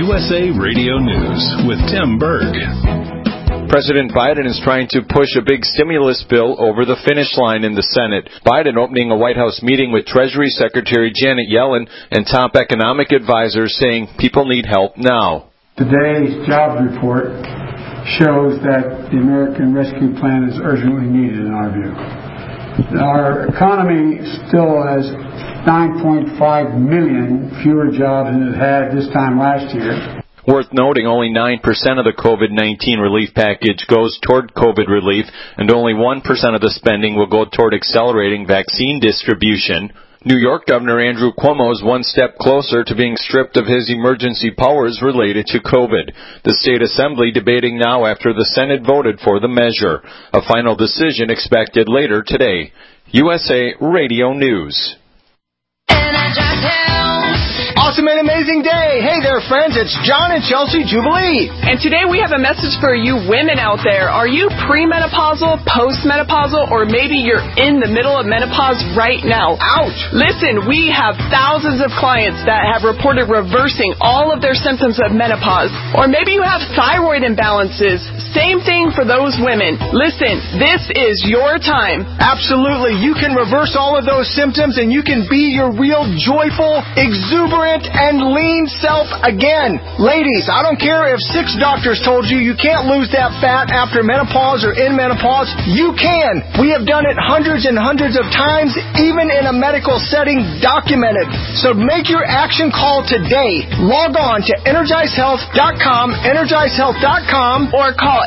USA Radio News with Tim Berg. President Biden is trying to push a big stimulus bill over the finish line in the Senate. Biden opening a White House meeting with Treasury Secretary Janet Yellen and top economic advisors saying people need help now. Today's jobs report shows that the American Rescue Plan is urgently needed in our view. Our economy still has 9.5 million fewer jobs than it had this time last year. Worth noting, only 9% of the COVID-19 relief package goes toward COVID relief, and only 1% of the spending will go toward accelerating vaccine distribution. New York Governor Andrew Cuomo is one step closer to being stripped of his emergency powers related to COVID. The state assembly debating now after the Senate voted for the measure. A final decision expected later today. USA Radio News. Awesome and amazing day. Hey there, friends. It's John and Chelsea Jubilee. And today we have a message for you women out there. Are you premenopausal, postmenopausal, or maybe you're in the middle of menopause right now? Ouch. Listen, we have thousands of clients that have reported reversing all of their symptoms of menopause. Or maybe you have thyroid imbalances. Same thing for those women. Listen, this is your time. Absolutely. You can reverse all of those symptoms and you can be your real joyful, exuberant, and lean self again. Ladies, I don't care if 6 doctors told you you can't lose that fat after menopause or in menopause. You can. We have done it hundreds and hundreds of times, even in a medical setting, documented. So make your action call today. Log on to EnergizeHealth.com, EnergizeHealth.com, or call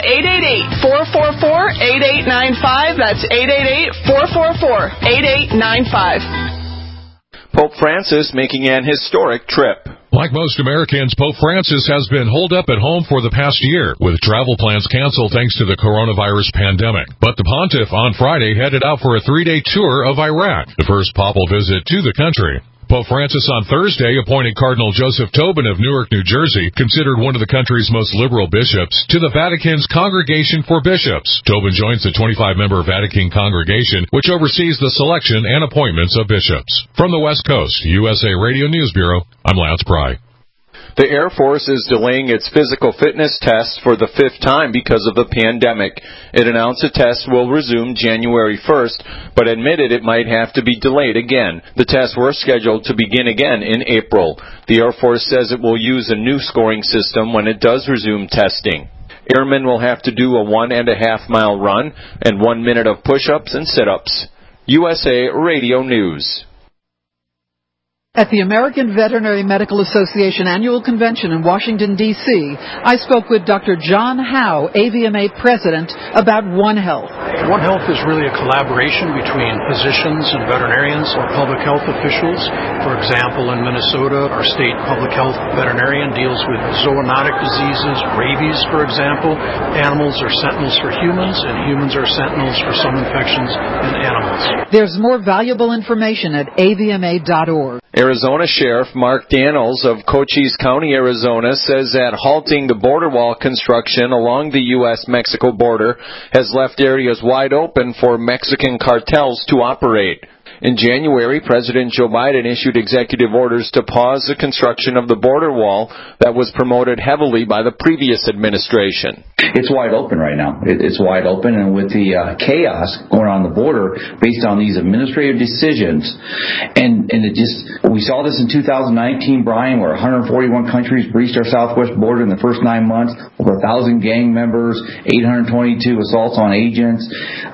888-444-8895. That's 888-444-8895. Pope Francis making an historic trip. Like most Americans, Pope Francis has been holed up at home for the past year, with travel plans canceled thanks to the coronavirus pandemic. But the pontiff on Friday headed out for a 3-day tour of Iraq, the first papal visit to the country. Pope Francis on Thursday appointed Cardinal Joseph Tobin of Newark, New Jersey, considered one of the country's most liberal bishops, to the Vatican's Congregation for Bishops. Tobin joins the 25-member Vatican congregation, which oversees the selection and appointments of bishops. From the West Coast, USA Radio News Bureau, I'm Lance Pry. The Air Force is delaying its physical fitness tests for the 5th time because of the pandemic. It announced the tests will resume January 1st, but admitted it might have to be delayed again. The tests were scheduled to begin again in April. The Air Force says it will use a new scoring system when it does resume testing. Airmen will have to do a 1.5-mile run and 1 minute of push-ups and sit-ups. USA Radio News. At the American Veterinary Medical Association Annual Convention in Washington, D.C., I spoke with Dr. John Howe, AVMA President, about One Health. One Health is really a collaboration between physicians and veterinarians or public health officials. For example, in Minnesota, our state public health veterinarian deals with zoonotic diseases, rabies, for example. Animals are sentinels for humans, and humans are sentinels for some infections in animals. There's more valuable information at avma.org. Arizona Sheriff Mark Daniels of Cochise County, Arizona, says that halting the border wall construction along the U.S.-Mexico border has left areas wide open for Mexican cartels to operate. In January, President Joe Biden issued executive orders to pause the construction of the border wall that was promoted heavily by the previous administration. It's wide open right now. It's wide open, and with the chaos going on the border based on these administrative decisions, and we saw this in 2019, Brian, where 141 countries breached our southwest border in the first 9 months, over 1,000 gang members, 822 assaults on agents,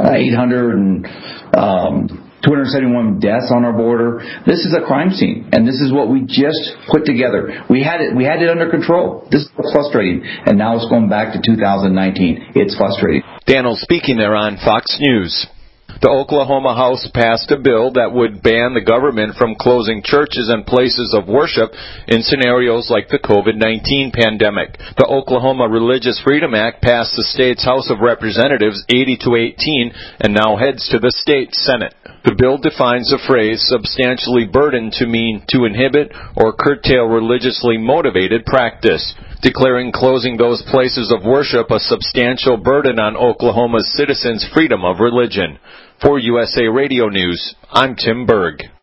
271 deaths on our border. This is a crime scene, and this is what we just put together. We had it under control. This is frustrating, and now it's going back to 2019. It's frustrating. Daniels speaking there on Fox News. The Oklahoma House passed a bill that would ban the government from closing churches and places of worship in scenarios like the COVID-19 pandemic. The Oklahoma Religious Freedom Act passed the state's House of Representatives 80-18 and now heads to the state Senate. The bill defines the phrase substantially burdened to mean to inhibit or curtail religiously motivated practice, declaring closing those places of worship a substantial burden on Oklahoma's citizens' freedom of religion. For USA Radio News, I'm Tim Berg.